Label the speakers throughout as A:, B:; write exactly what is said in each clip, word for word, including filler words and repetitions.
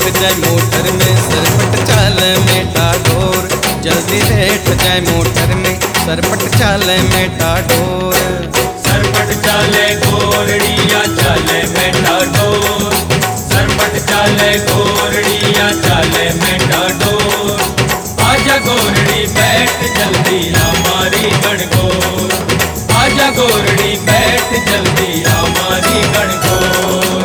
A: जाए मोटर में सरपट चाल मेटाडोर। जल्दी बैठ जाए मोटर में सरपट चाल मेटाडोर।
B: सरपट चाले गोरड़िया चाले मेटाडोर। सरपट चाले गोरड़िया चाले मेटाडोर। आजा गोरड़ी बैठ जल्दी हमारी गणगोर। आजा गोरड़ी बैठ जल्दी हमारी गणगोर।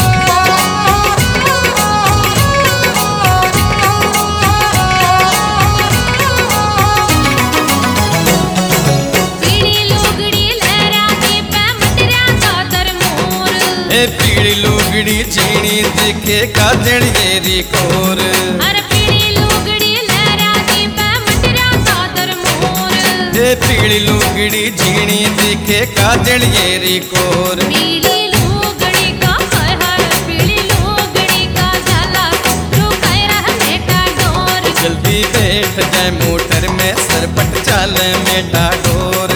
A: ए पीड़ी लुगड़ी चीनी दिखे काजल येरी कोर।
C: अरे पीड़ी लुगड़ी लहरा दी पे मटरा चादर मोर।
A: ए पीड़ी लुगड़ी चीनी दिखे काजल येरी कोर।
C: पीली लुगड़ी का हाय हाय पीली लुगड़ी का जाला रुकाए रह मेटाडोर।
A: जल्दी बैठ जाए मोटर में सरपट चाल मेटाडोर।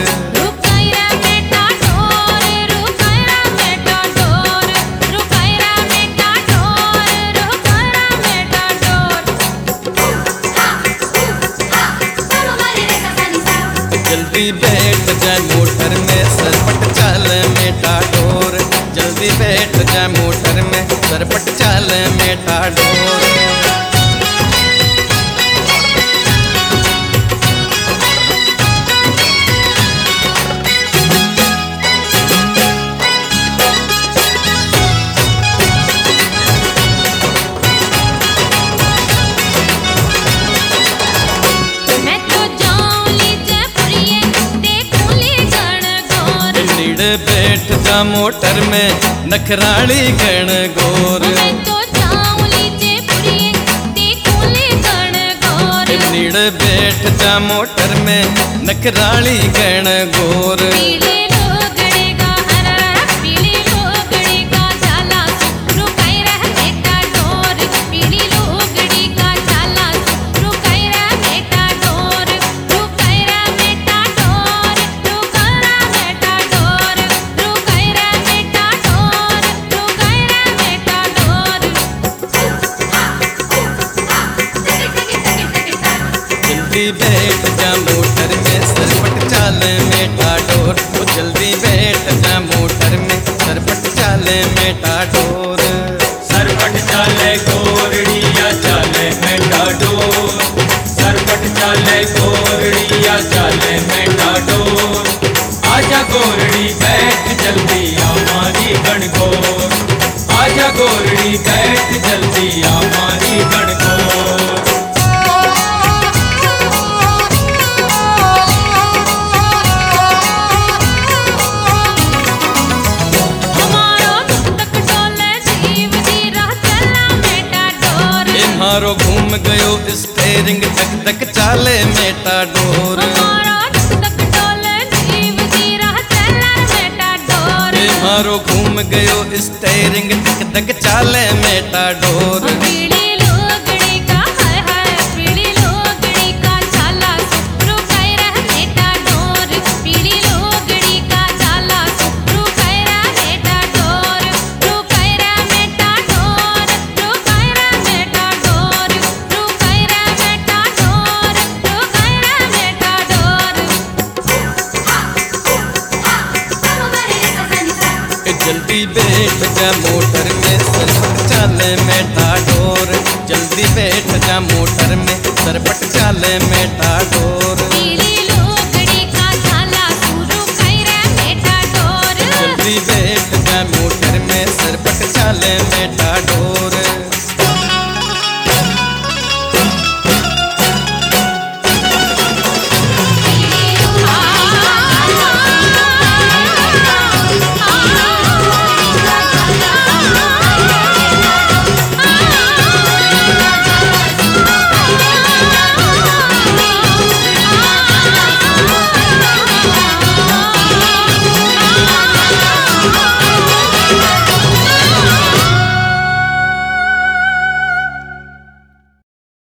A: जल्दी बैठ जाए मोटर में सरपट चाल मेटाडोर। जल्दी बैठ जाए मोटर में सरपट चाल मेटाडोर। बैठ जा मोटर में नखराली गण गोर।
C: मैं तो जाऊं लीजे पुरिये देखूं ले गण गोर।
A: नीड़ बैठ जा मोटर में नखराली गण गोर।
C: पीले लुगड़ी का हरा पीले लुगड़ी का जाला रुकाए रह मेटाडोर। पीली लुगड़ी का जाला रुकाए रह मेटाडोर। रुकाए रह मेटाडोर रुकाए रह मेटाडोर। रुकाए रह मेटाडोर रुकाए रह मेटाडोर।
A: जल्दी बैठ जा मोटर में सरपट चाल मेटाडोर। ओ जल्दी बैठ जा मोटर में सरपट चाल मेटाडोर।
B: सरपट चाले गोरड़िया चाले मेटाडोर। सरपट चाले गोरड़िया चाले मेटाडोर। आजा गोरड़ी बैठ जल्दी हमारी गणगोर। आजा गोरड़ी बैठ जल्दी हमारी गणगोर।
A: मारो घूम गयो स्टेरिंग तक तक चाले मेटाडोर। मारो घूम गयो स्टेरिंग तक तक चाले मेटाडोर।
C: पीली लुगड़ी का हाय हाय पीली लुगड़ी का जाला रुकाए रह मेटाडोर। पीली लुगड़ी का जाला रुकाए रह मेटाडोर। रुकाए रह मेटाडोर रुकाए रह मेटाडोर। रुकाए रह मेटाडोर रुकाए रह मेटाडोर।
A: जल्दी बैठ जा मोटर में सरपट चाल मेटाडोर। जल्दी बैठ जा मोटर में सरपट चाल मेटाडोर।
C: पीली लुगड़ी का झाला रुकाए रह मेटाडोर।
A: जल्दी बैठ जा मोटर में सरपट चाल मेटाडोर।